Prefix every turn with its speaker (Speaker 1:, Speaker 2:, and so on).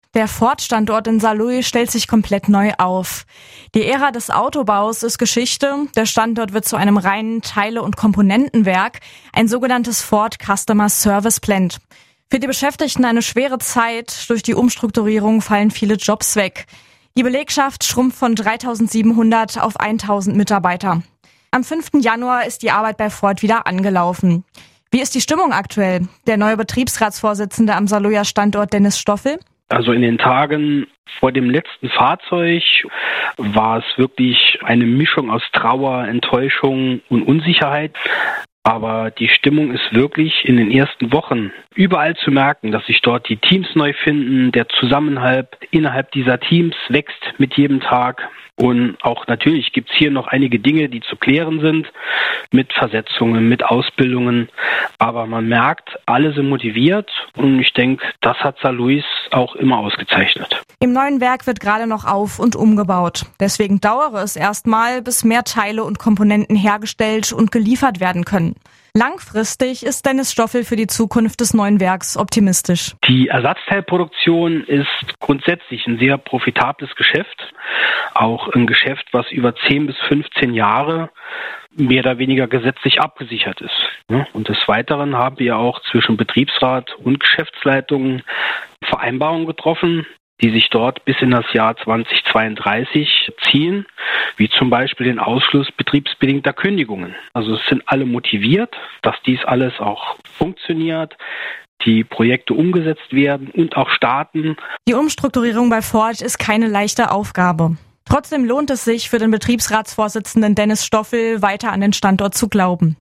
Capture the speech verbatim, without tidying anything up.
Speaker 1: Der Ford-Standort in Saarlouis stellt sich komplett neu auf. Die Ära des Autobaus ist Geschichte. Der Standort wird zu einem reinen Teile- und Komponentenwerk, ein sogenanntes Ford Customer Service Plant. Für die Beschäftigten eine schwere Zeit. Durch die Umstrukturierung fallen viele Jobs weg. Die Belegschaft schrumpft von dreitausendsiebenhundert auf tausend Mitarbeiter. Am fünften Januar ist die Arbeit bei Ford wieder angelaufen. Wie ist die Stimmung aktuell? Der neue Betriebsratsvorsitzende am Saarlouier Standort, Dennis Stoffel.
Speaker 2: Also in den Tagen vor dem letzten Fahrzeug war es wirklich eine Mischung aus Trauer, Enttäuschung und Unsicherheit. Aber die Stimmung ist wirklich in den ersten Wochen überall zu merken, dass sich dort die Teams neu finden, der Zusammenhalt innerhalb dieser Teams wächst mit jedem Tag. Und auch natürlich gibt es hier noch einige Dinge, die zu klären sind, mit Versetzungen, mit Ausbildungen. Aber man merkt, alle sind motiviert und ich denke, das hat Saarlouis auch immer ausgezeichnet.
Speaker 1: Im neuen Werk wird gerade noch auf- und umgebaut. Deswegen dauere es erstmal, bis mehr Teile und Komponenten hergestellt und geliefert werden können. Langfristig ist Dennis Stoffel für die Zukunft des neuen Werks optimistisch.
Speaker 2: Die Ersatzteilproduktion ist grundsätzlich ein sehr profitables Geschäft. Auch ein Geschäft, was über zehn bis fünfzehn Jahre mehr oder weniger gesetzlich abgesichert ist. Und des Weiteren haben wir auch zwischen Betriebsrat und Geschäftsleitung Vereinbarungen getroffen, die sich dort bis in das Jahr zweitausendzweiunddreißig ziehen, wie zum Beispiel den Ausschluss betriebsbedingter Kündigungen. Also es sind alle motiviert, dass dies alles auch funktioniert, die Projekte umgesetzt werden und auch starten.
Speaker 1: Die Umstrukturierung bei Ford ist keine leichte Aufgabe. Trotzdem lohnt es sich für den Betriebsratsvorsitzenden Dennis Stoffel, weiter an den Standort zu glauben.